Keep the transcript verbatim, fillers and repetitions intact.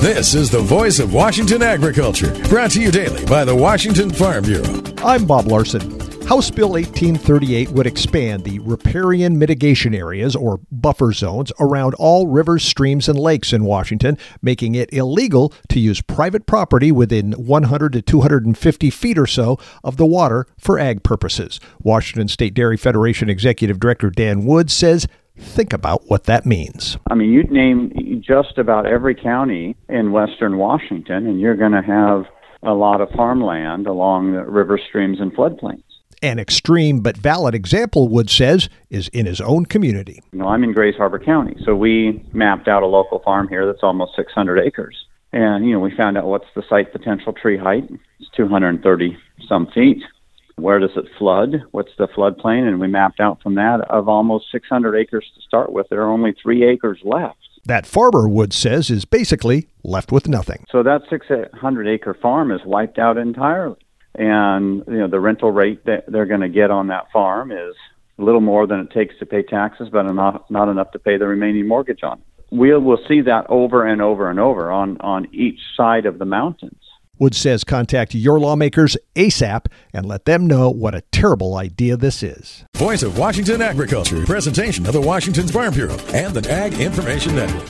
This is the voice of Washington agriculture, brought to you daily by the Washington Farm Bureau. I'm Bob Larson. House Bill eighteen thirty-eight would expand the riparian mitigation areas, or buffer zones, around all rivers, streams, and lakes in Washington, making it illegal to use private property within one hundred to two hundred fifty feet or so of the water for ag purposes. Washington State Dairy Federation Executive Director Dan Woods says, think about what that means. I mean, you'd name just about every county in western Washington, and you're going to have a lot of farmland along the river, streams, and floodplains. An extreme but valid example, Woods says, is in his own community. You know, I'm in Grays Harbor County, so we mapped out a local farm here that's almost six hundred acres. And, you know, we found out what's the site potential tree height. It's two hundred thirty some feet. Where does it flood? What's the floodplain? And we mapped out from that of almost six hundred acres to start with. There are only three acres left. That farmer, Woods says, is basically left with nothing. So that six hundred acre farm is wiped out entirely. And, you know, the rental rate that they're going to get on that farm is a little more than it takes to pay taxes, but not, not enough to pay the remaining mortgage on. We will see that over and over and over on, on each side of the mountains. Woods says contact your lawmakers ASAP and let them know what a terrible idea this is. Voice of Washington Agriculture, presentation of the Washington Farm Bureau and the Ag Information Network.